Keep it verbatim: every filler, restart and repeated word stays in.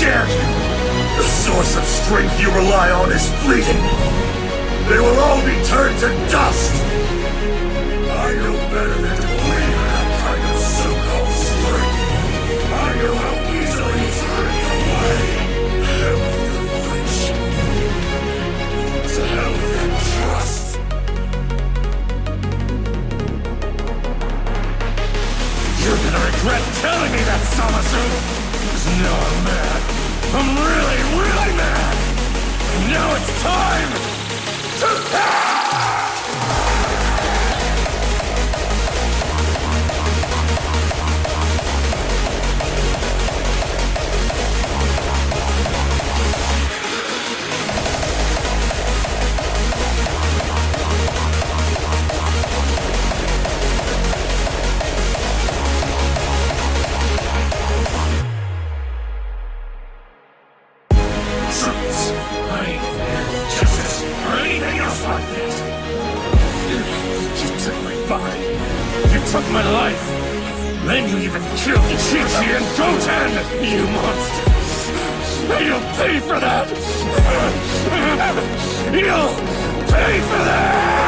dare you! The source of strength you rely on is fleeting. They will all be turned to dust! I know better than to believe in that kind of so-called strength. I know how easily it's ripped away. Hell with the friendship. To hell with that trust. You're gonna regret telling me that, Zamasu! Cause now I'm mad. I'm really, really mad! Now it's time to pay! Took my life! Then you even killed Chi-Chi and Goten! You monster! You'll pay for that! You'll pay for that!